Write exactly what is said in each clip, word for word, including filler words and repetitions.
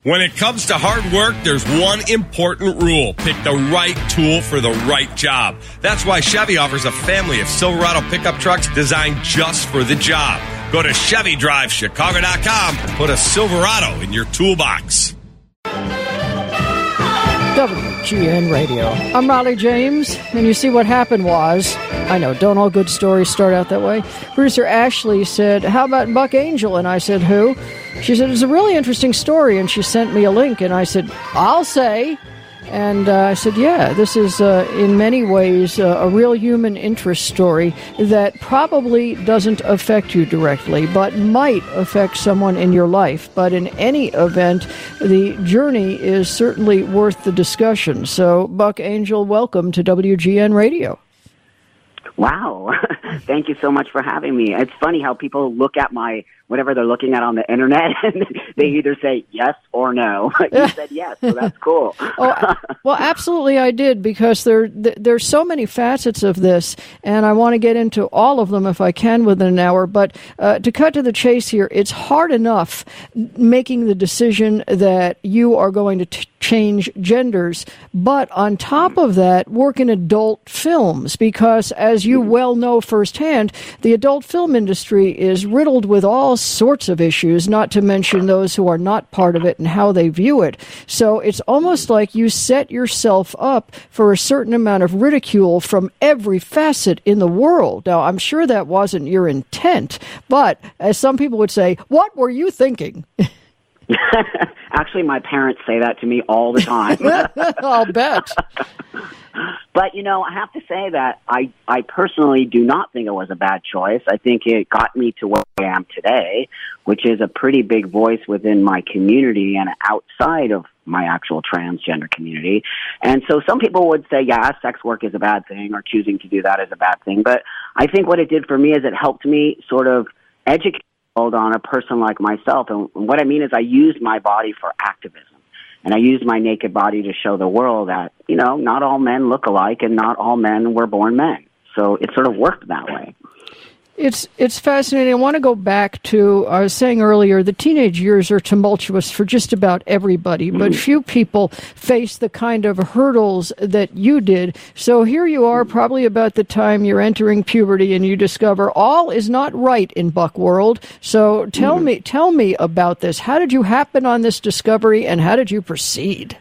When it comes to hard work, there's one important rule. Pick the right tool for the right job. That's why Chevy offers a family of Silverado pickup trucks designed just for the job. Go to Chevy Drive Chicago dot com and put a Silverado in your toolbox. W G N Radio. I'm Raleigh James, and you see what happened was, I know, don't all good stories start out that way. Producer Ashley said, how about Buck Angel? And I said, who? She said, it's a really interesting story, and she sent me a link, and I said, I'll say. And uh, I said, yeah, this is uh, in many ways uh, a real human interest story that probably doesn't affect you directly, but might affect someone in your life. But in any event, the journey is certainly worth the discussion. So, Buck Angel, welcome to W G N Radio. Wow. Thank you so much for having me. It's funny how people look at my, whatever they're looking at on the internet, and they either say yes or no. You said yes, so that's cool. oh, well, absolutely I did, because there there's so many facets of this, and I want to get into all of them if I can within an hour. But uh, to cut to the chase here, it's hard enough making the decision that you are going to t- change genders, but on top of that, work in adult films, because as you well know firsthand, the adult film industry is riddled with all sorts of issues, not to mention those who are not part of it and how they view it. So it's almost like you set yourself up for a certain amount of ridicule from every facet in the world. Now, I'm sure that wasn't your intent, but as some people would say, what were you thinking? Actually, my parents say that to me all the time. I'll bet. But, you know, I have to say that I, I personally do not think it was a bad choice. I think it got me to where I am today, which is a pretty big voice within my community and outside of my actual transgender community. And so some people would say, yeah, sex work is a bad thing, or choosing to do that is a bad thing. But I think what it did for me is it helped me sort of educate on a person like myself. And what I mean is I used my body for activism. And I used my naked body to show the world that, you know, not all men look alike and not all men were born men. So it sort of worked that way. It's it's fascinating. I want to go back to, I was saying earlier, the teenage years are tumultuous for just about everybody, but few people face the kind of hurdles that you did. So here you are, probably about the time you're entering puberty, and you discover all is not right in Buck World. So tell mm-hmm. me, tell me about this. How did you happen on this discovery, and how did you proceed?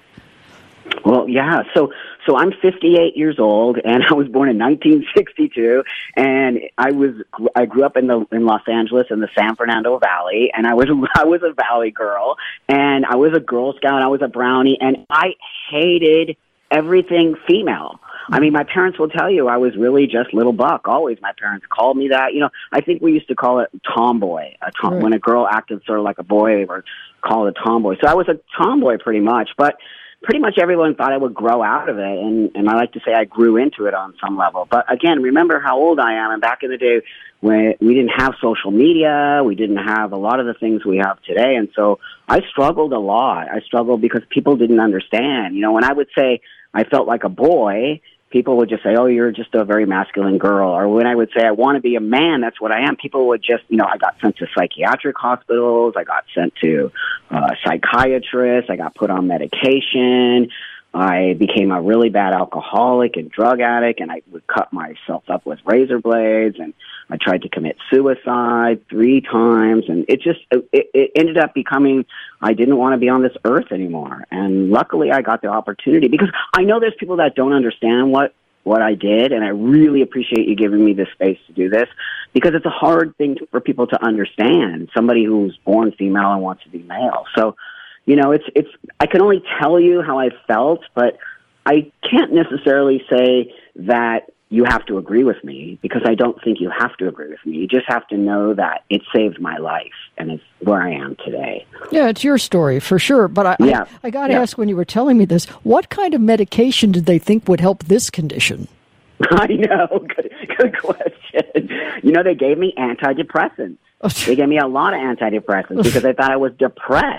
Well, yeah, so so I'm fifty-eight years old, and I was born in nineteen sixty-two, and I was I grew up in the in Los Angeles in the San Fernando Valley, and I was I was a Valley girl, and I was a Girl Scout, I was a Brownie, and I hated everything female. I mean, my parents will tell you I was really just little Buck. Always, my parents called me that. You know, I think we used to call it tomboy. A tom- right. When a girl acted sort of like a boy, they were called a tomboy. So I was a tomboy pretty much, but pretty much everyone thought I would grow out of it, and, and I like to say I grew into it on some level. But again, remember how old I am, and back in the day when we didn't have social media, we didn't have a lot of the things we have today, and so I struggled a lot. I struggled because people didn't understand. You know, when I would say I felt like a boy, people would just say, oh, you're just a very masculine girl. Or when I would say I want to be a man, that's what I am, people would just, you know, I got sent to psychiatric hospitals. I got sent to uh, psychiatrists. I got put on medication. I became a really bad alcoholic and drug addict, and I would cut myself up with razor blades, and I tried to commit suicide three times, and it just, it, it ended up becoming, I didn't want to be on this earth anymore. And luckily I got the opportunity, because I know there's people that don't understand what, what I did, and I really appreciate you giving me this space to do this, because it's a hard thing for people to understand, somebody who's born female and wants to be male. So, you know, it's, it's, I can only tell you how I felt, but I can't necessarily say that you have to agree with me, because I don't think you have to agree with me. You just have to know that it saved my life, and it's where I am today. Yeah, it's your story for sure. But I, yeah. I, I got to yeah. ask, when you were telling me this, what kind of medication did they think would help this condition? I know. Good, good question. You know, they gave me antidepressants. They gave me a lot of antidepressants because they thought I was depressed.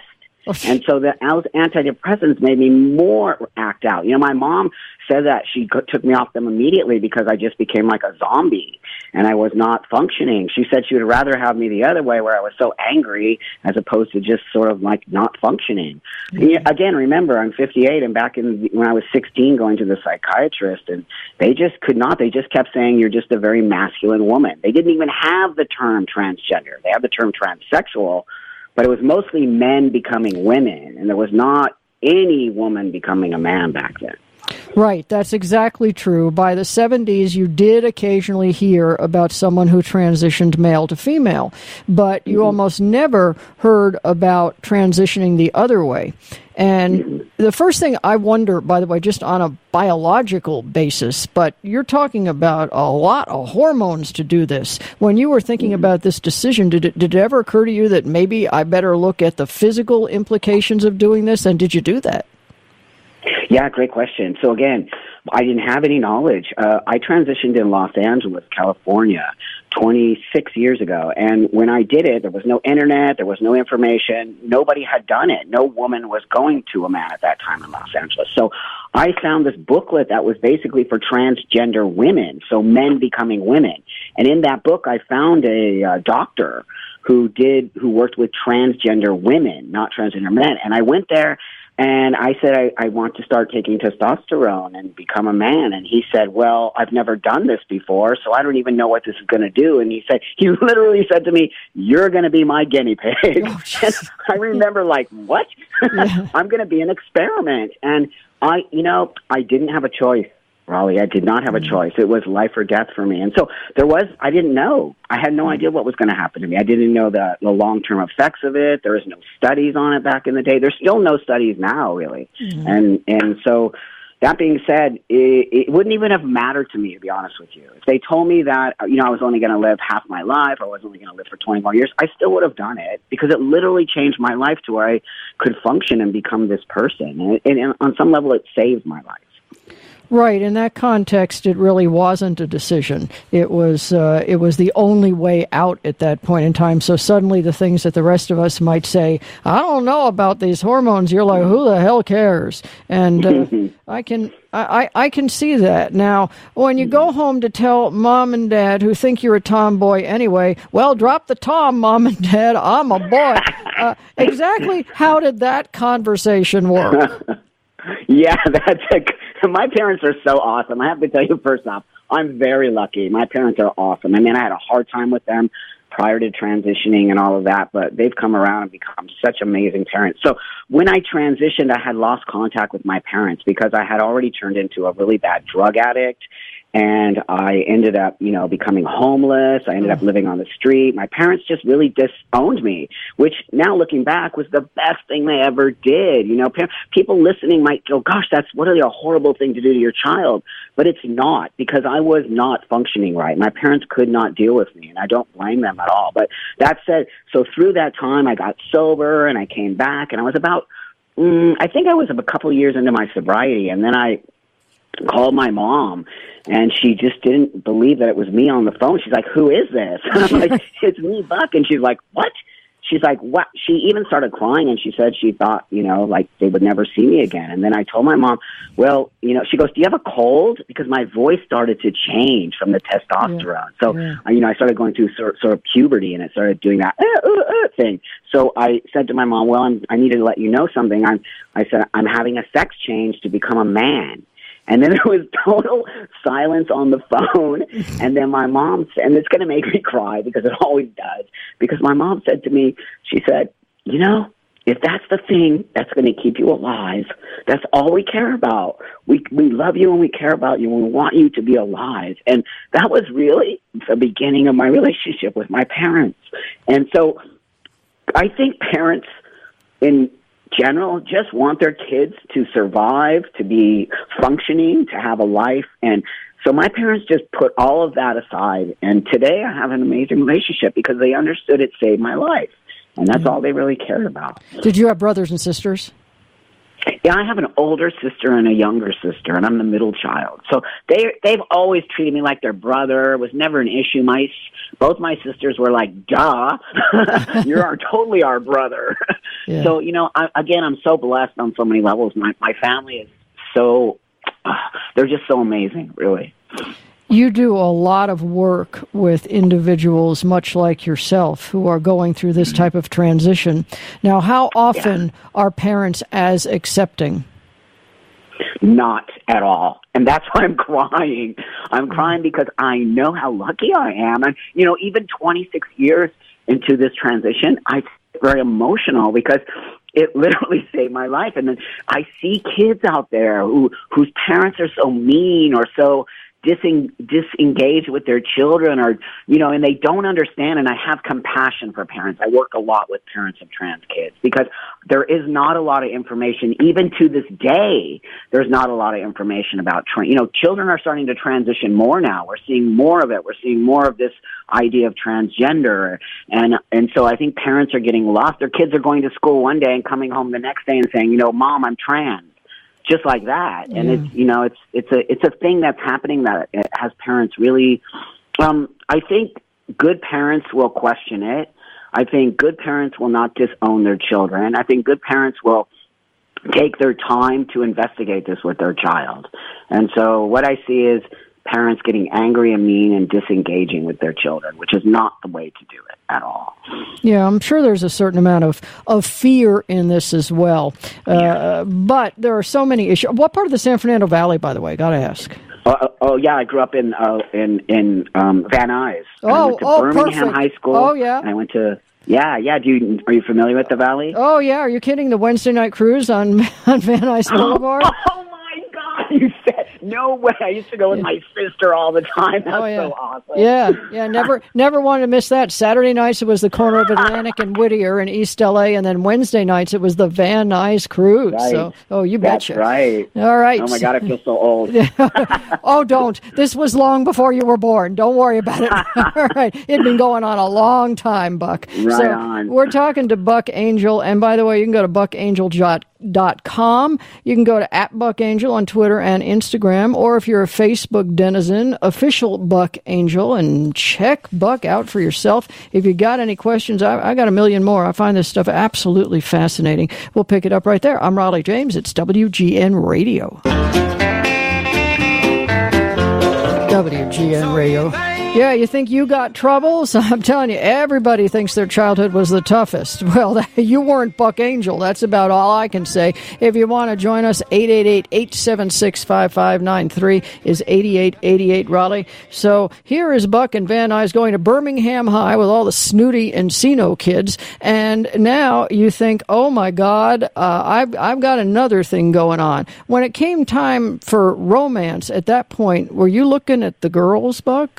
And so the antidepressants made me more act out. You know, my mom said that she took me off them immediately because I just became like a zombie and I was not functioning. She said she would rather have me the other way where I was so angry as opposed to just sort of like not functioning. Mm-hmm. And yet, again, remember, I'm fifty-eight and back in when I was sixteen going to the psychiatrist and they just could not. They just kept saying you're just a very masculine woman. They didn't even have the term transgender. They had the term transsexual, but it was mostly men becoming women and there was not any woman becoming a man back then. Right, that's exactly true. By the seventies, you did occasionally hear about someone who transitioned male to female, but you mm-hmm. almost never heard about transitioning the other way. And mm-hmm. the first thing I wonder, by the way, just on a biological basis, but you're talking about a lot of hormones to do this. When you were thinking mm-hmm. about this decision, did it, did it ever occur to you that maybe I better look at the physical implications of doing this? And did you do that? Yeah, great question. So again, I didn't have any knowledge. Uh, I transitioned in Los Angeles, California, twenty-six years ago. And when I did it, there was no internet, there was no information. Nobody had done it. No woman was going to a man at that time in Los Angeles. So I found this booklet that was basically for transgender women, so men becoming women. And in that book, I found a uh, doctor who did, who worked with transgender women, not transgender men. And I went there and I said, I, I want to start taking testosterone and become a man. And he said, well, I've never done this before, so I don't even know what this is going to do. And he said, he literally said to me, you're going to be my guinea pig. Oh, and I remember like, what? Yeah. I'm going to be an experiment. And I, you know, I didn't have a choice. Raleigh, I did not have a choice. It was life or death for me. And so there was, I didn't know. I had no idea what was going to happen to me. I didn't know the, the long-term effects of it. There was no studies on it back in the day. There's still no studies now, really. Mm-hmm. And and so that being said, it, it wouldn't even have mattered to me, to be honest with you. If they told me that, you know, I was only going to live half my life, or I was only going to live for twenty more years, I still would have done it because it literally changed my life to where I could function and become this person. And, and on some level, it saved my life. Right. In that context, it really wasn't a decision. It was uh, it was the only way out at that point in time. So suddenly the things that the rest of us might say, I don't know about these hormones, you're like, who the hell cares? And uh, I can I, I can see that. Now, when you go home to tell mom and dad who think you're a tomboy anyway, well, drop the tom, mom and dad, I'm a boy. Uh, exactly how did that conversation work? Yeah, that's a, my parents are so awesome. I have to tell you first off, I'm very lucky. My parents are awesome. I mean, I had a hard time with them prior to transitioning and all of that, but they've come around and become such amazing parents. So when I transitioned, I had lost contact with my parents because I had already turned into a really bad drug addict. And I ended up, you know, becoming homeless. I ended up living on the street. My parents just really disowned me, which now looking back was the best thing they ever did. You know, people listening might go, gosh, that's what a horrible thing to do to your child. But it's not, because I was not functioning right. My parents could not deal with me, and I don't blame them at all. But that said, so through that time, I got sober and I came back, and I was about, mm, I think I was a couple of years into my sobriety, and then I called my mom, and she just didn't believe that it was me on the phone. She's like, who is this? And I'm like, it's me, Buck. And she's like, what? She's like, what? She even started crying, and she said she thought, you know, like they would never see me again. And then I told my mom, well, you know, she goes, do you have a cold? Because my voice started to change from the testosterone. Yeah. So, yeah. you know, I started going through sort, sort of puberty, and it started doing that uh, uh, uh, thing. So I said to my mom, well, I'm, I need to let you know something. I'm, I said, I'm having a sex change to become a man. And then there was total silence on the phone. And then my mom said, and it's going to make me cry because it always does, because my mom said to me, she said, you know, if that's the thing that's going to keep you alive, that's all we care about. We we love you and we care about you and we want you to be alive. And that was really the beginning of my relationship with my parents. And so I think parents in general just want their kids to survive, to be functioning, to have a life. And so my parents just put all of that aside. And today I have an amazing relationship because they understood it saved my life. And that's all they really cared about. Did you have brothers and sisters? Yeah, I have an older sister and a younger sister, and I'm the middle child. So they they've always treated me like their brother. It was never an issue. My both my sisters were like, "Duh, you're our, totally our brother." Yeah. So you know, I, again, I'm so blessed on so many levels. My my family is so uh, they're just so amazing, really. You do a lot of work with individuals much like yourself who are going through this type of transition. Now, how often yeah. are parents as accepting? Not at all. And that's why I'm crying. I'm crying because I know how lucky I am. And, you know, even twenty-six years into this transition, I'm very emotional because it literally saved my life. And then I see kids out there who whose parents are so mean or so Diseng- disengage with their children, or, you know, and they don't understand. And I have compassion for parents. I work a lot with parents of trans kids because there is not a lot of information, even to this day, there's not a lot of information about, tra- you know, children are starting to transition more now. We're seeing more of it. We're seeing more of this idea of transgender. And, and so I think parents are getting lost. Their kids are going to school one day and coming home the next day and saying, you know, Mom, I'm trans. Just like that. And yeah. it's, you know, it's, it's a, it's a thing that's happening that it has parents really, um, I think good parents will question it. I think good parents will not disown their children. I think good parents will take their time to investigate this with their child. And so what I see is parents getting angry and mean and disengaging with their children, which is not the way to do it at all. Yeah, I'm sure there's a certain amount of, of fear in this as well. Uh, yeah. But there are so many issues. What part of the San Fernando Valley, by the way? Got to ask. Uh, oh, yeah, I grew up in uh, in in um, Van Nuys. Oh, I went to oh, Birmingham perfect. High School. Oh, yeah. And I went to, yeah, yeah. Do you, are you familiar with the Valley? Oh, yeah. Are you kidding? The Wednesday night cruise on, on Van Nuys Boulevard? Oh, my God. You said, no way. I used to go with yeah. my sister all the time. That's oh, yeah. so awesome. Yeah, yeah. Never never wanted to miss that. Saturday nights, it was the corner of Atlantic and Whittier in East L A, and then Wednesday nights, it was the Van Nuys cruise. Right. So, oh, you That's betcha. right. All right. Oh, my God, I feel so old. Oh, don't. This was long before you were born. Don't worry about it. All right. It'd been going on a long time, Buck. Right so on. We're talking to Buck Angel, and by the way, you can go to buck angel dot com. You can go to at Buck Angel on Twitter and Instagram, or if you're a Facebook denizen, official Buck Angel, and check Buck out for yourself. If you got any questions, I, I got a million more. I find this stuff absolutely fascinating. We'll pick it up right there. I'm Raleigh James. It's W G N Radio. W G N Radio. Yeah, you think you got troubles? I'm telling you, everybody thinks their childhood was the toughest. Well, you weren't Buck Angel. That's about all I can say. If you want to join us, eight eight eight, eight seven six, five five nine three is eighty-eight eighty-eight Raleigh. So here is Buck and Van Nuys going to Birmingham High with all the snooty Encino kids. And now you think, oh, my God, uh, I've, I've got another thing going on. When it came time for romance at that point, were you looking at the girls, Buck?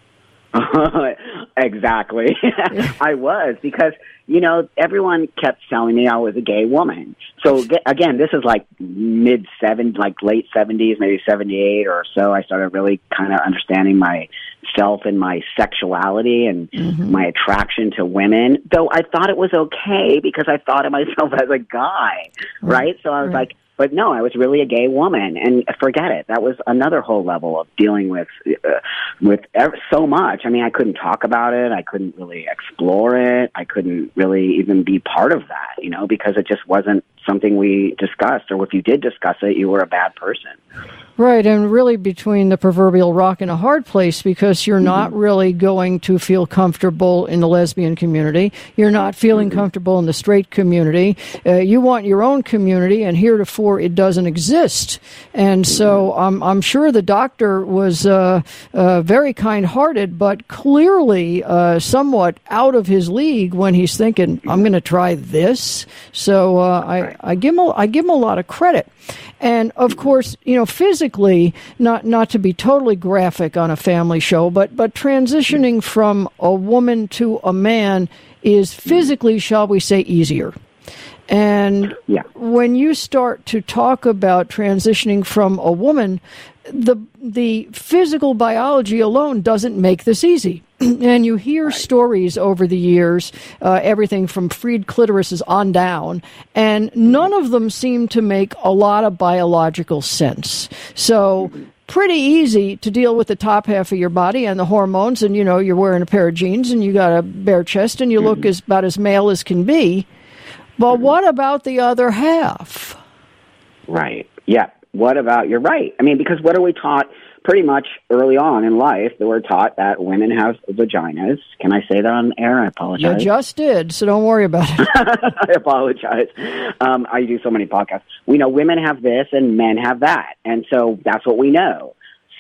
Exactly. I was, because, you know, everyone kept telling me I was a gay woman. So, again, this is like mid-seventies, like late seventies, maybe seventy-eight or so. I started really kind of understanding myself and my sexuality and mm-hmm. my attraction to women, though I thought it was okay because I thought of myself as a guy, right? right? So I was right. like, but no, I was really a gay woman, and forget it. That was another whole level of dealing with uh, with ever, so much. I mean, I couldn't talk about it. I couldn't really explore it. I couldn't really even be part of that, you know, because it just wasn't something we discussed. Or if you did discuss it, you were a bad person. Right, and really between the proverbial rock and a hard place, because you're mm-hmm. not really going to feel comfortable in the lesbian community. You're not feeling mm-hmm. comfortable in the straight community. Uh, you want your own community, and heretofore it doesn't exist. And mm-hmm. so um, I'm sure the doctor was uh, uh, very kind-hearted, but clearly uh, somewhat out of his league when he's thinking, I'm going to try this. So uh, I, I give him a, I give him a lot of credit. And, of course, you know, physically, not not to be totally graphic on a family show, but, but transitioning from a woman to a man is physically, shall we say, easier. And yeah. when you start to talk about transitioning from a woman, the the physical biology alone doesn't make this easy. and you hear right. stories over the years, uh, everything from freed clitorises on down, and none of them seem to make a lot of biological sense. So pretty easy to deal with the top half of your body and the hormones, and, you know, you're wearing a pair of jeans and you got a bare chest and you mm-hmm. look as about as male as can be. But mm-hmm. what about the other half? Right. Yeah. What about, you're right. I mean, because what are we taught pretty much early on in life? That we're taught that women have vaginas. Can I say that on air? I apologize. You just did, so don't worry about it. I apologize. Um, I do so many podcasts. We know women have this and men have that. And so that's what we know.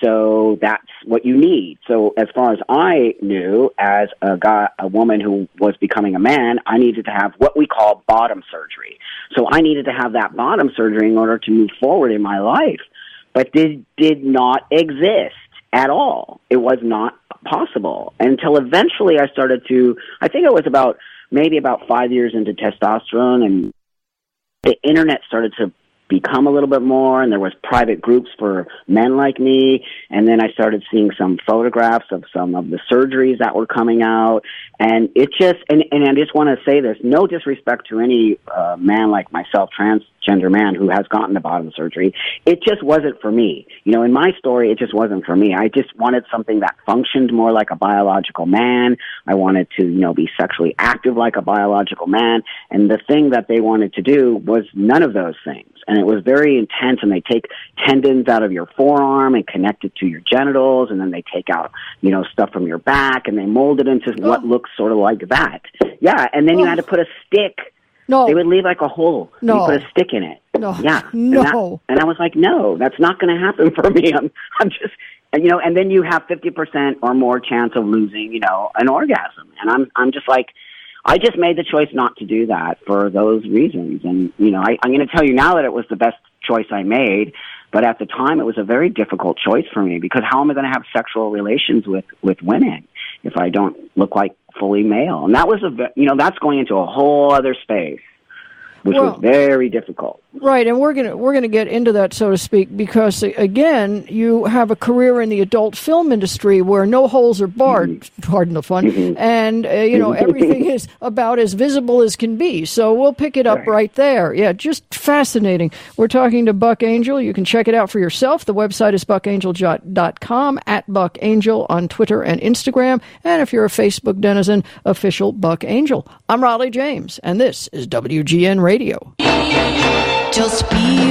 So that's what you need. So as far as I knew, as a guy, a woman who was becoming a man, I needed to have what we call bottom surgery. So I needed to have that bottom surgery in order to move forward in my life. But this did not exist at all. It was not possible until eventually I started to, I think it was about, maybe about five years into testosterone, and the internet started to become a little bit more, and there was private groups for men like me, and then I started seeing some photographs of some of the surgeries that were coming out, and it just, and, and I just want to say this, no disrespect to any uh, man like myself, transgender man who has gotten the bottom surgery, it just wasn't for me. You know, in my story, it just wasn't for me. I just wanted something that functioned more like a biological man. I wanted to, you know, be sexually active like a biological man, and the thing that they wanted to do was none of those things. And it was very intense, and they take tendons out of your forearm and connect it to your genitals, and then they take out, you know, stuff from your back, and they mold it into oh. what looks sort of like that. Yeah, and then oh. you had to put a stick. No. They would leave like a hole. No. You put a stick in it. No. Yeah. No. And, that, and I was like, no, that's not going to happen for me. I'm, I'm just, and, you know, and then you have fifty percent or more chance of losing, you know, an orgasm. And I'm, I'm just like, I just made the choice not to do that for those reasons. And, you know, I, I'm going to tell you now that it was the best choice I made, but at the time it was a very difficult choice for me, because how am I going to have sexual relations with, with women if I don't look like fully male? And that was a, you know, that's going into a whole other space, which well, was very difficult. Right, and we're gonna we're gonna get into that, so to speak, because again, you have a career in the adult film industry where no holes are barred. Mm-hmm. Pardon the fun, mm-hmm. and uh, you know everything is about as visible as can be. So we'll pick it up right. right there. Yeah, just fascinating. We're talking to Buck Angel. You can check it out for yourself. The website is buck angel dot com, at Buck Angel on Twitter and Instagram, and if you're a Facebook denizen, official Buck Angel. I'm Raleigh James, and this is W G N Radio. Just be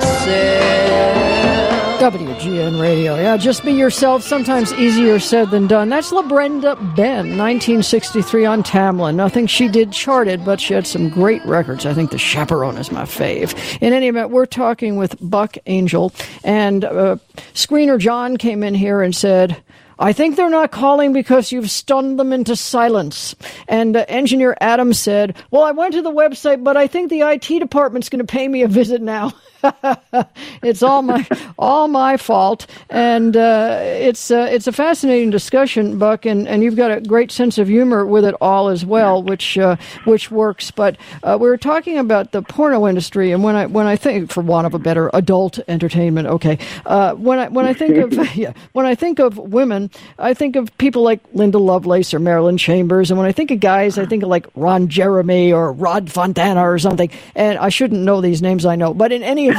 yourself. W G N Radio. Yeah, just be yourself. Sometimes easier said than done. That's LaBrenda Ben, nineteen sixty-three on Tamlin. Nothing she did charted, but she had some great records. I think The Chaperone is my fave. In any event, we're talking with Buck Angel, and uh, screener John came in here and said, I think they're not calling because you've stunned them into silence. And uh, engineer Adam said, well, I went to the website, but I think the I T department's going to pay me a visit now. It's all my all my fault, and uh, it's uh, it's a fascinating discussion, Buck, and, and you've got a great sense of humor with it all as well, which uh, which works. But uh, we were talking about the porno industry, and when I when I think, for want of a better, adult entertainment. Okay, uh, when I when I think of yeah, when I think of women, I think of people like Linda Lovelace or Marilyn Chambers, and when I think of guys, I think of like Ron Jeremy or Rod Fontana or something. And I shouldn't know these names, I know, but in any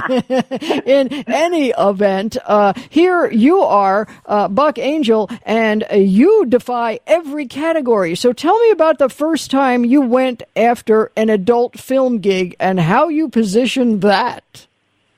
in any event, uh, here you are, uh, Buck Angel, and uh, you defy every category. So tell me about the first time you went after an adult film gig and how you positioned that.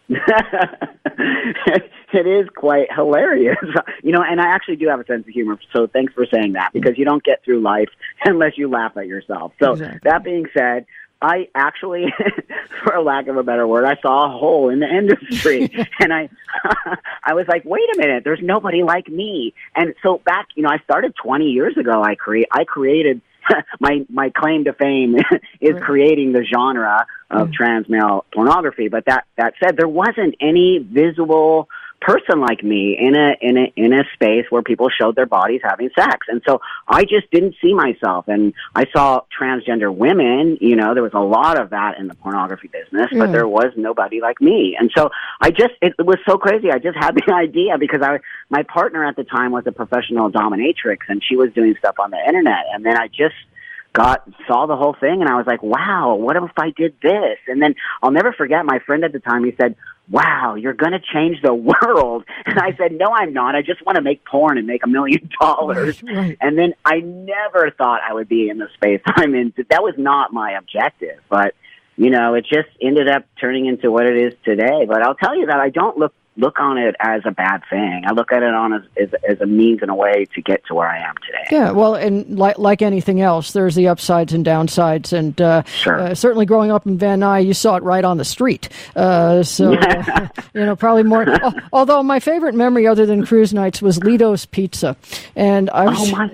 It is quite hilarious, you know, and I actually do have a sense of humor, so thanks for saying that, because you don't get through life unless you laugh at yourself. So exactly. That being said, I actually, for a lack of a better word, I saw a hole in the industry, and I, I was like, wait a minute, there's nobody like me. And so back, you know, I started twenty years ago. I create, I created my my claim to fame is right. creating the genre of mm. trans male pornography. But that that said, there wasn't any visible person like me in a in a in a space where people showed their bodies having sex. And so I just didn't see myself. And I saw transgender women, you know, there was a lot of that in the pornography business, but Mm. there was nobody like me. And so I just, it, it was so crazy. I just had the idea because I, my partner at the time was a professional dominatrix, and she was doing stuff on the internet. And then I just got, saw the whole thing, and I was like, wow, what if I did this? And then I'll never forget my friend at the time, he said, wow, you're going to change the world. And I said, no, I'm not. I just want to make porn and make a million dollars. Right. And then I never thought I would be in the space I'm in. That was not my objective. But, you know, it just ended up turning into what it is today. But I'll tell you that I don't look look on it as a bad thing. I look at it on as, as, as a means and a way to get to where I am today. Yeah, well, and like, like anything else, there's the upsides and downsides. And uh, Sure. uh, certainly growing up in Van Nuys, you saw it right on the street. Uh, so, uh, you know, probably more. al- Although my favorite memory other than cruise nights was Lido's Pizza. And I was, Oh, my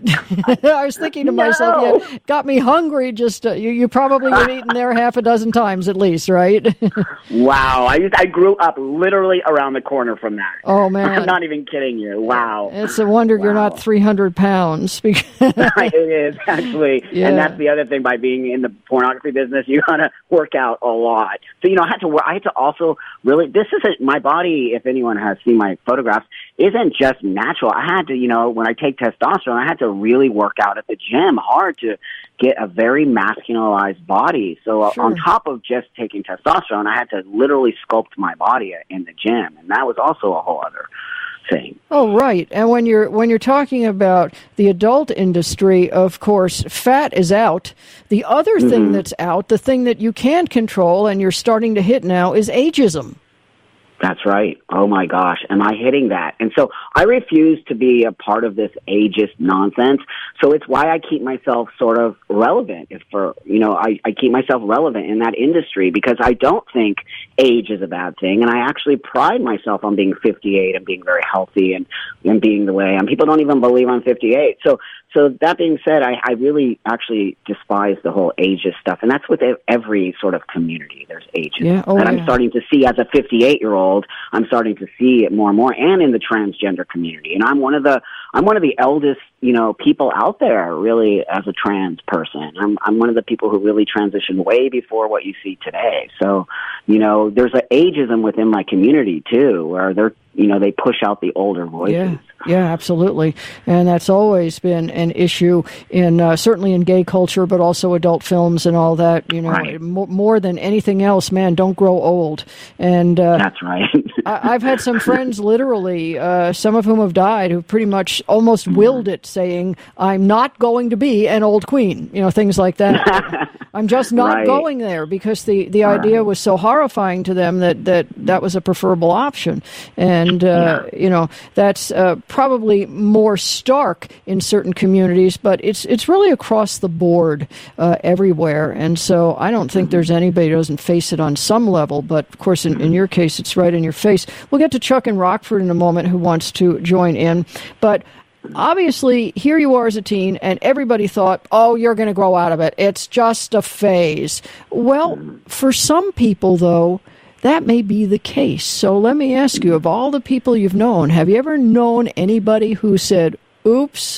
I was thinking to myself, No. yeah, got me hungry. Just uh, you, you probably have eaten there half a dozen times at least, right? Wow. I used, I grew up literally around the corner from that. Oh, man. I'm not even kidding you. Wow. It's a wonder you're Wow. not three hundred pounds. Because It is, actually. Yeah. And that's the other thing by being in the pornography business, you gotta work out a lot. So, you know, I had to work, I had to also really, this isn't, my body, if anyone has seen my photographs, isn't just natural. I had to, you know, when I take testosterone, I had to really work out at the gym hard to get a very masculinized body. So uh, Sure. on top of just taking testosterone, I had to literally sculpt my body in the gym. And that was also a whole other thing. Oh, right. And when you're when you're talking about the adult industry, of course, fat is out. The other Mm-hmm. thing that's out, the thing that you can't control and you're starting to hit now, is ageism. That's right. Oh my gosh. Am I hitting that? And so I refuse to be a part of this ageist nonsense. So it's why I keep myself sort of relevant. If for, you know, I, I keep myself relevant in that industry because I don't think age is a bad thing. And I actually pride myself on being fifty-eight and being very healthy and, and being the way I am. People don't even believe I'm fifty-eight. So, so that being said, I, I really actually despise the whole ageist stuff. And that's with every sort of community. There's ageism. Yeah. Oh, and I'm yeah. starting to see as a fifty-eight-year-old, I'm starting to see it more and more, and in the transgender community. And I'm one of the I'm one of the eldest, you know, people out there, really, as a trans person. I'm I'm one of the people who really transitioned way before what you see today. So, you know, there's an ageism within my community too, where they're, you know, they push out the older voices. Yeah, yeah, absolutely. And that's always been an issue in uh, certainly in gay culture, but also adult films and all that. You know, Right. mo- more than anything else, man, don't grow old. And uh, That's right. I- I've had some friends, literally, uh, some of whom have died, who pretty much almost willed it, saying, "I'm not going to be an old queen." You know, things like that. I'm just not Right. going there because the, the idea Right. was so horrifying to them that, that that was a preferable option. And, uh, you know, that's uh, probably more stark in certain communities, but it's it's really across the board uh, everywhere. And so I don't think there's anybody who doesn't face it on some level. But, of course, in, in your case, it's right in your face. We'll get to Chuck in Rockford in a moment who wants to join in. But obviously, here you are as a teen, and everybody thought, oh, you're going to grow out of it. It's just a phase. Well, for some people, though, that may be the case. So let me ask you, of all the people you've known, have you ever known anybody who said, oops?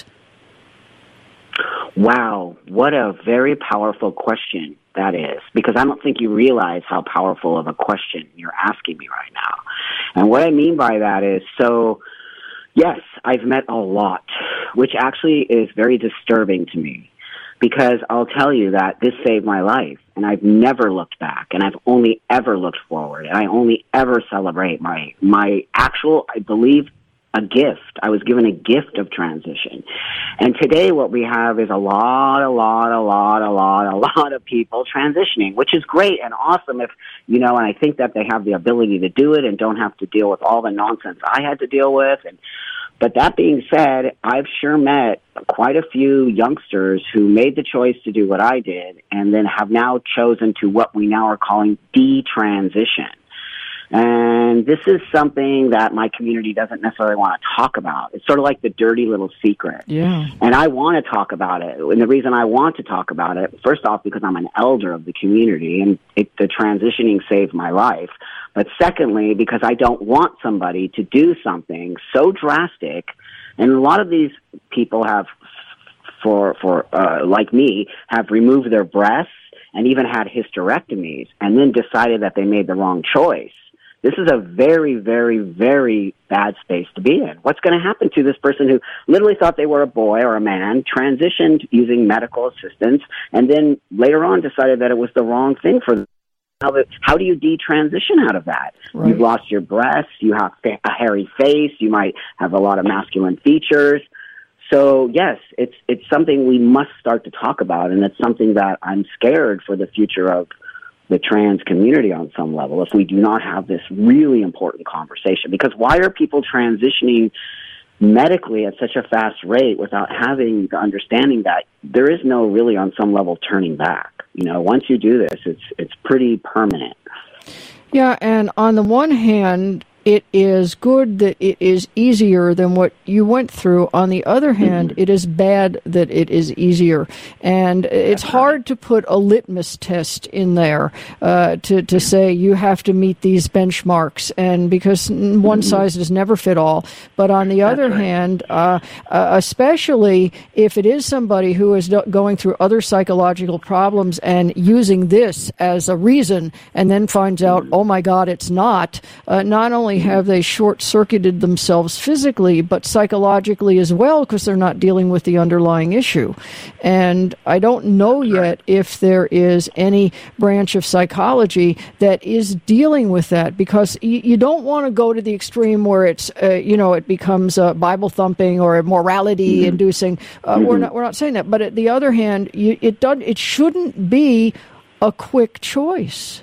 Wow, what a very powerful question that is, because I don't think you realize how powerful of a question you're asking me right now. And what I mean by that is, so, yes, I've met a lot, which actually is very disturbing to me, because I'll tell you that this saved my life, and I've never looked back, and I've only ever looked forward, and I only ever celebrate my, my actual, I believe, a gift. I was given a gift of transition. And today what we have is a lot, a lot, a lot, a lot, a lot of people transitioning, which is great and awesome if, you know, and I think that they have the ability to do it and don't have to deal with all the nonsense I had to deal with. And but that being said, I've sure met quite a few youngsters who made the choice to do what I did and then have now chosen to what we now are calling detransition. And this is something that my community doesn't necessarily want to talk about. It's sort of like the dirty little secret. Yeah. And I want to talk about it. And the reason I want to talk about it, first off, because I'm an elder of the community and it, the transitioning saved my life. But secondly, because I don't want somebody to do something so drastic. And a lot of these people have, for, for uh, like me, have removed their breasts and even had hysterectomies and then decided that they made the wrong choice. This is a very, very, very bad space to be in. What's going to happen to this person who literally thought they were a boy or a man, transitioned using medical assistance, and then later on decided that it was the wrong thing for them? How, the, how do you detransition out of that? Right. You've lost your breasts, you have a hairy face, you might have a lot of masculine features. So, yes, it's it's something we must start to talk about, and it's something that I'm scared for the future of the trans community on some level if we do not have this really important conversation. Because why are people transitioning medically at such a fast rate without having the understanding that there is no really on some level turning back? You know, once you do this, it's it's pretty permanent. Yeah, and on the one hand, it is good that it is easier than what you went through. On the other hand, mm-hmm. it is bad that it is easier. And it's hard to put a litmus test in there uh, to, to say you have to meet these benchmarks, and because one mm-hmm. size does never fit all. But on the other right. hand, uh, uh, especially if it is somebody who is do- going through other psychological problems and using this as a reason and then finds out, mm-hmm. oh my God, it's not, uh, not only have they short-circuited themselves physically, but psychologically as well, because they're not dealing with the underlying issue. And I don't know yet if there is any branch of psychology that is dealing with that, because you, you don't want to go to the extreme where it's, uh, you know, it becomes uh, Bible thumping or morality mm-hmm. inducing. Uh, mm-hmm. We're not we're not saying that, but at the other hand, you, it does it shouldn't be a quick choice.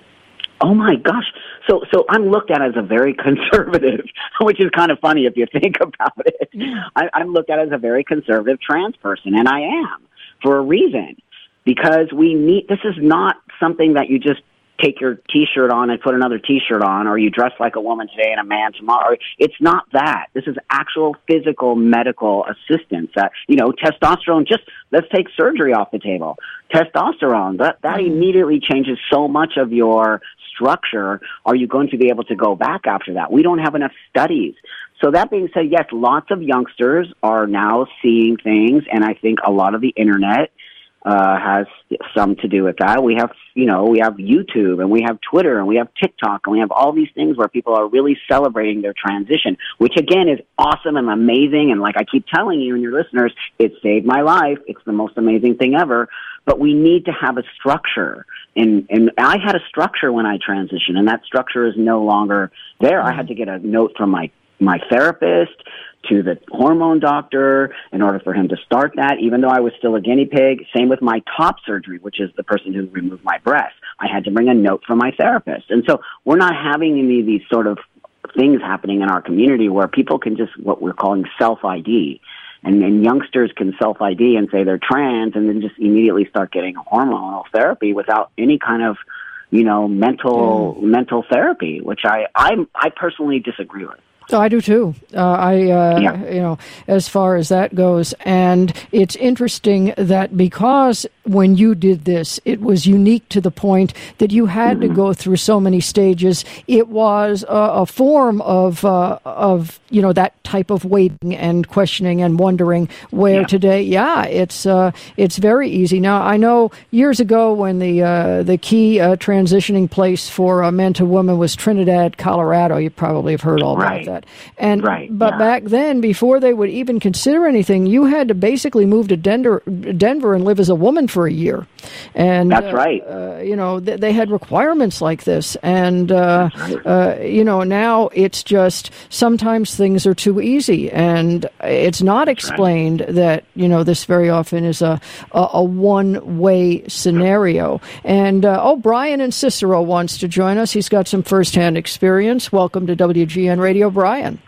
Oh my gosh. So so I'm looked at as a very conservative, which is kind of funny if you think about it. I, I'm looked at as a very conservative trans person, and I am, for a reason. Because we need, this is not something that you just take your T-shirt on and put another T-shirt on, or you dress like a woman today and a man tomorrow. It's not that. This is actual physical medical assistance. That, you know, testosterone, just, let's take surgery off the table. Testosterone, that, that immediately changes so much of your structure. Are you going to be able to go back after that? We don't have enough studies. So that being said, yes, lots of youngsters are now seeing things, and I think a lot of the internet uh, has some to do with that. We have, you know, we have YouTube, and we have Twitter, and we have TikTok, and we have all these things where people are really celebrating their transition, which again is awesome and amazing. And like I keep telling you and your listeners, it saved my life. It's the most amazing thing ever. But we need to have a structure. And, and I had a structure when I transitioned, and that structure is no longer there. I had to get a note from my, my therapist to the hormone doctor in order for him to start that, even though I was still a guinea pig. Same with my top surgery, which is the person who removed my breast. I had to bring a note from my therapist. And so we're not having any of these sort of things happening in our community where people can just, what we're calling self-I D. And, and youngsters can self-I D and say they're trans and then just immediately start getting hormonal therapy without any kind of, you know, mental, mm. mental therapy, which I, I, I personally disagree with. Oh, I do too. Uh, I, uh, yeah. you know, as far as that goes. And it's interesting that because when you did this, it was unique to the point that you had mm-hmm. to go through so many stages. It was a, a form of, uh, of, you know, that type of waiting and questioning and wondering, where yeah. today, yeah, it's, uh, it's very easy. Now, I know years ago when the, uh, the key, uh, transitioning place for uh, men to women was Trinidad, Colorado. You probably have heard all right. about that. And right, but yeah. back then, before they would even consider anything, you had to basically move to Denver, Denver, and live as a woman for a year. And that's uh, right. Uh, you know, th- they had requirements like this, and uh, right. uh, you know, now it's just sometimes things are too easy, and it's not explained right. that you know this very often is a a, a one way scenario. And uh, oh, Brian in Cicero wants to join us. He's got some firsthand experience. Welcome to W G N Radio, Brian.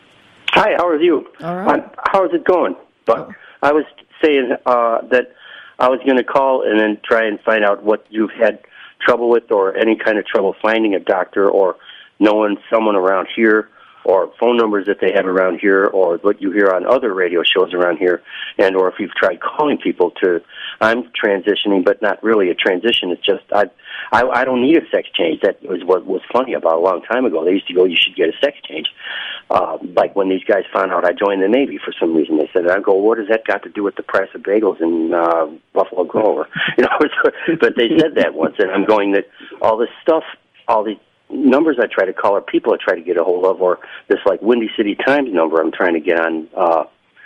Hi, how are you? All right. Uh, how's it going? But oh. I was saying uh, that I was going to call and then try and find out what you've had trouble with or any kind of trouble finding a doctor or knowing someone around here or phone numbers that they have around here, or what you hear on other radio shows around here, and or if you've tried calling people to, I'm transitioning, but not really a transition. It's just I, I, I don't need a sex change. That was what was funny about a long time ago. They used to go, you should get a sex change. Uh, like when these guys found out I joined the Navy for some reason, they said, I go, what has that got to do with the price of bagels in uh, Buffalo Grove? You know, but they said that once, and I'm going that all this stuff, all these numbers I try to call or people I try to get a hold of, or this like Windy City Times number I'm trying to get on uh,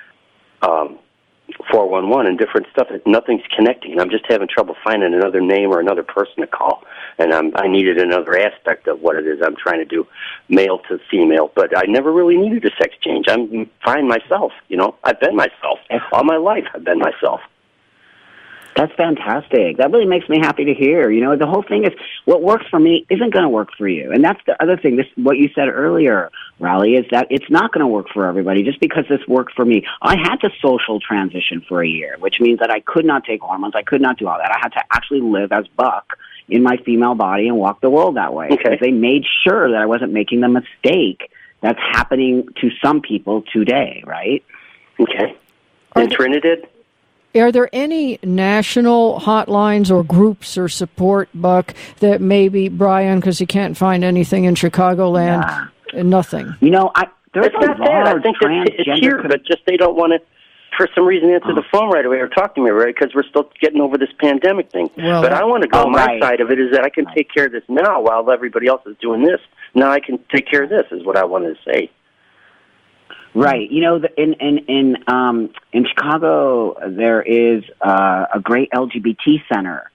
um, four one one and different stuff. Nothing's connecting. I'm just having trouble finding another name or another person to call. And I'm, I needed another aspect of what it is I'm trying to do, male to female. But I never really needed a sex change. I'm fine myself. You know, I've been myself. All my life I've been myself. That's fantastic. That really makes me happy to hear. You know, the whole thing is what works for me isn't going to work for you. And that's the other thing. This, what you said earlier, Raleigh, is that it's not going to work for everybody just because this worked for me. I had to social transition for a year, which means that I could not take hormones. I could not do all that. I had to actually live as Buck in my female body and walk the world that way. Okay. Because they made sure that I wasn't making the mistake that's happening to some people today, right? Okay. In Trinidad? Are there any national hotlines or groups or support, Buck, that maybe, Brian, because you can't find anything in Chicagoland, Yeah. nothing? You know, I there's It's a not that. I think it's, transgender it's here, com- but just they don't want to, for some reason, answer the phone right away or talk to me right because we're still getting over this pandemic thing. Well, but I want to go. oh, my right. side of it is that I can take care of this now while everybody else is doing this. Now I can take care of this. Is what I wanted to say. Right. You know, the, in in in um in Chicago, there is uh, a great L G B T center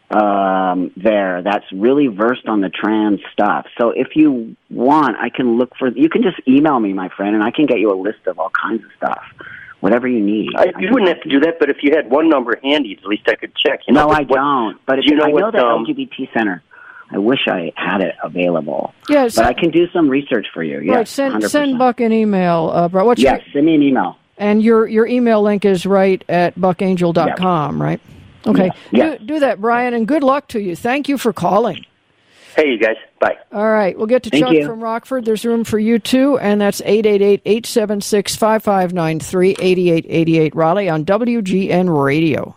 um there that's really versed on the trans stuff. So if you want, I can look for. You can just email me, my friend, and I can get you a list of all kinds of stuff, whatever you need. I, you wouldn't have to do that, but if you had one number handy, at least I could check. You know, no, I what, don't. But if, you know I know what, that um, L G B T center. I wish I had it available. Yes, but I can do some research for you. Yes, right, send one hundred percent. send Buck an email. Uh, Brian. What's yes, your, send me an email. And your your email link is right at buck angel dot com, right? Okay, Yes. Yes. Do, do that, Brian, and good luck to you. Thank you for calling. Hey, you guys. Bye. All right, we'll get to Thank Chuck you. from Rockford. There's room for you, too, and that's eight eight eight, eight seven six, five five nine three, eight eight eight eight, Raleigh on W G N Radio.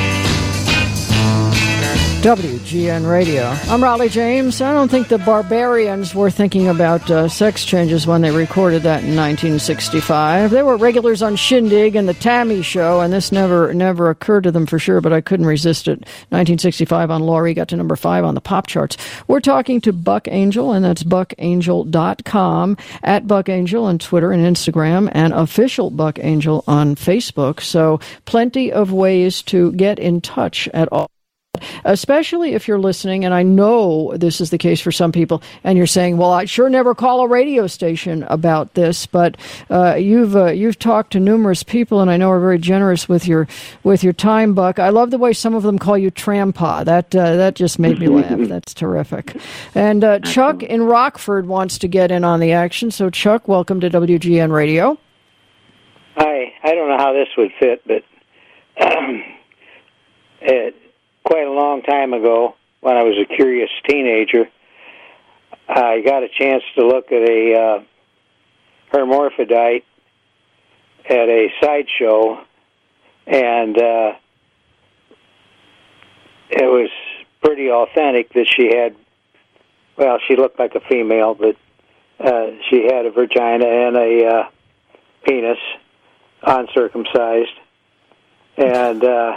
W G N Radio. I'm Raleigh James. I don't think the Barbarians were thinking about uh, sex changes when they recorded that in nineteen sixty-five. They were regulars on Shindig and the Tammy Show, and this never never occurred to them for sure, but I couldn't resist it. nineteen sixty-five on Laurie got to number five on the pop charts. We're talking to Buck Angel, and that's buck angel dot com, at Buck Angel on Twitter and Instagram, and official Buck Angel on Facebook. So plenty of ways to get in touch at all. Especially if you're listening, and I know this is the case for some people, and you're saying, well, I sure never call a radio station about this, but uh, you've uh, you've talked to numerous people, and I know are very generous with your with your time, Buck. I love the way some of them call you Trampa. That, uh, that just made me laugh. That's terrific. And uh, Chuck in Rockford wants to get in on the action. So, Chuck, welcome to W G N Radio. Hi. I don't know how this would fit, but um, it quite a long time ago, when I was a curious teenager, I got a chance to look at a uh, hermaphrodite at a sideshow, and uh, it was pretty authentic that she had, well, she looked like a female, but uh, she had a vagina and a uh, penis, uncircumcised, and uh,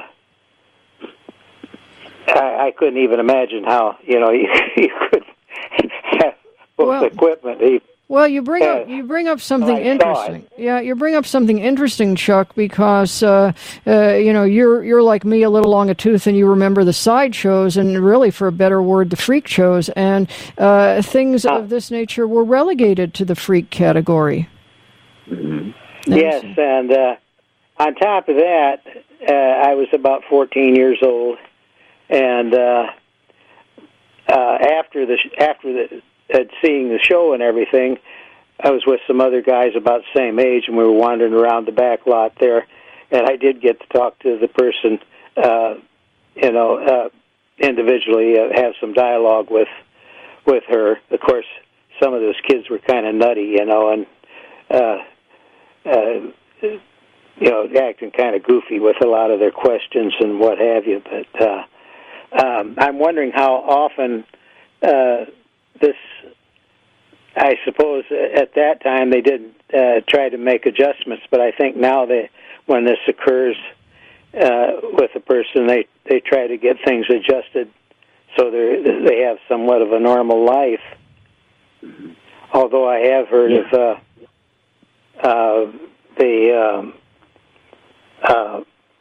I, I couldn't even imagine how, you know, you, you could have both Well- equipment. He, Well, you bring up Yeah. you bring up something I saw interesting. Yeah, you bring up something interesting, Chuck, because uh, uh, you know you're you're like me, a little long a tooth, and you remember the sideshows, and really, for a better word, the freak shows, and uh, things of this nature were relegated to the freak category. Mm-hmm. yes, and uh, on top of that, uh, I was about fourteen years old, and uh, uh, after the after the uh, seeing the show and everything, I was with some other guys about the same age, and we were wandering around the back lot there, and I did get to talk to the person, uh, you know, uh, individually, uh, have some dialogue with with her. Of course, some of those kids were kind of nutty, you know, and uh, uh, you know, acting kind of goofy with a lot of their questions and what have you. But uh, um, I'm wondering how often uh, this. I suppose at that time they did uh, try to make adjustments, but I think now they, when this occurs uh, with a person, they they try to get things adjusted so they they have somewhat of a normal life. Although I have heard yeah. of uh, uh, the um, uh,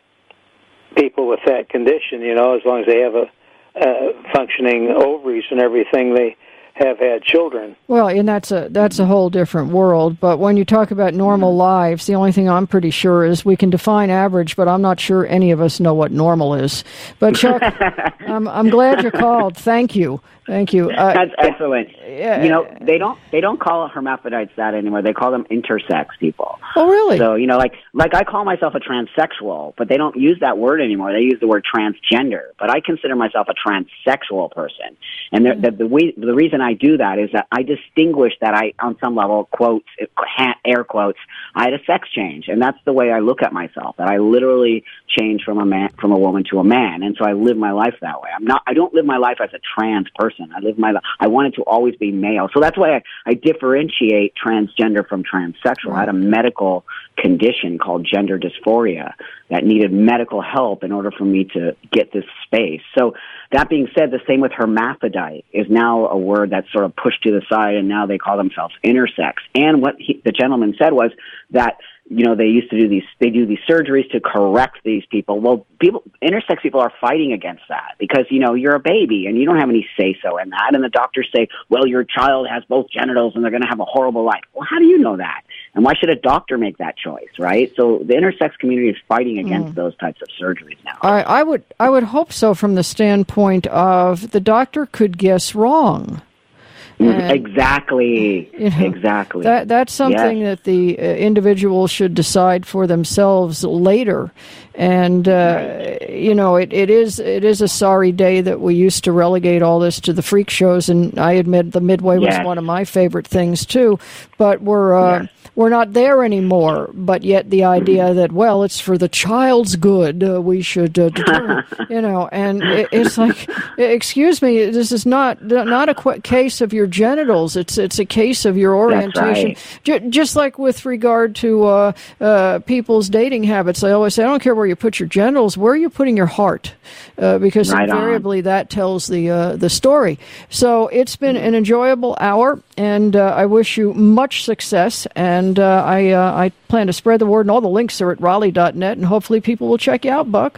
people with that condition, you know, as long as they have a uh, functioning ovaries and everything, they have had children. Well, and that's a that's a whole different world. But when you talk about normal mm-hmm. lives, the only thing I'm pretty sure is we can define average, but I'm not sure any of us know what normal is. But Chuck, I'm I'm glad you called. Thank you, thank you. Uh, that's excellent. Yeah, you know, they don't they don't call hermaphrodites that anymore. They call them intersex people. Oh, really? So you know, like like I call myself a transsexual, but they don't use that word anymore. They use the word transgender. But I consider myself a transsexual person, and the the, the, way, the reason I do that is that I distinguish that I, on some level, quotes, air quotes, I had a sex change, and that's the way I look at myself. That I literally changed from a man, from a woman to a man, and so I live my life that way. I'm not. I don't live my life as a trans person. I live my. I wanted to always be male, so that's why I, I differentiate transgender from transsexual. I had a medical condition called gender dysphoria that needed medical help in order for me to get this space. So that being said, the same with hermaphrodite is now a word that's sort of pushed to the side, and now they call themselves intersex. And what he, the gentleman said was that, you know, they used to do these, they do these surgeries to correct these people. Well, people, intersex people are fighting against that because, you know, you're a baby and you don't have any say-so in that. And the doctors say, well, your child has both genitals and they're going to have a horrible life. Well, how do you know that? And why should a doctor make that choice, right? So the intersex community is fighting against mm. those types of surgeries now. I, I would, I would hope so from the standpoint of the doctor could guess wrong. And, exactly. You know, exactly. That that's something yes. that the uh, individual should decide for themselves later. And uh, right. you know, it, it is it is a sorry day that we used to relegate all this to the freak shows. And I admit the Midway yes. was one of my favorite things too. But we're uh, yes. we're not there anymore. But yet the idea mm-hmm. that, well, it's for the child's good, uh, we should uh, determine. You know, and it, it's like, excuse me, this is not not a qu- case of your genitals. It's it's a case of your orientation. Right. J- just like with regard to uh, uh, people's dating habits, I always say, I don't care where you put your genitals, where are you putting your heart? Uh, because right invariably on. that tells the uh, the story. So it's been an enjoyable hour, and uh, I wish you much success. And uh, I uh, I plan to spread the word, and all the links are at Raleigh dot net, and hopefully people will check you out, Buck.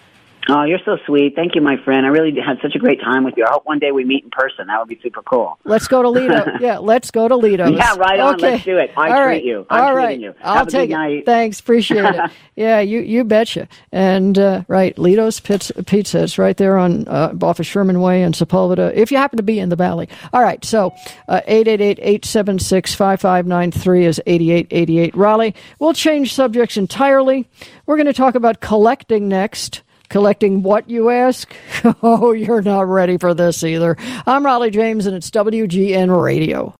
Oh, you're so sweet. Thank you, my friend. I really had such a great time with you. I hope one day we meet in person. That would be super cool. Let's go to Lido. Yeah, let's go to Lido. Yeah, right on. Okay. Let's do it. I All treat right. you. I'm All treating right. you. I'll Have a take good it. night. Thanks. Appreciate it. Yeah, you you betcha. And, uh, right, Lido's Pizza, Pizza. It's right there on uh, off of Sherman Way in Sepulveda, if you happen to be in the Valley. All right, so uh, eight eight eight, eight seven six, five five nine three is eighty-eight eighty-eight Raleigh. We'll change subjects entirely. We're going to talk about collecting next. Collecting what, you ask? Oh, you're not ready for this either. I'm Raleigh James, and it's W G N Radio.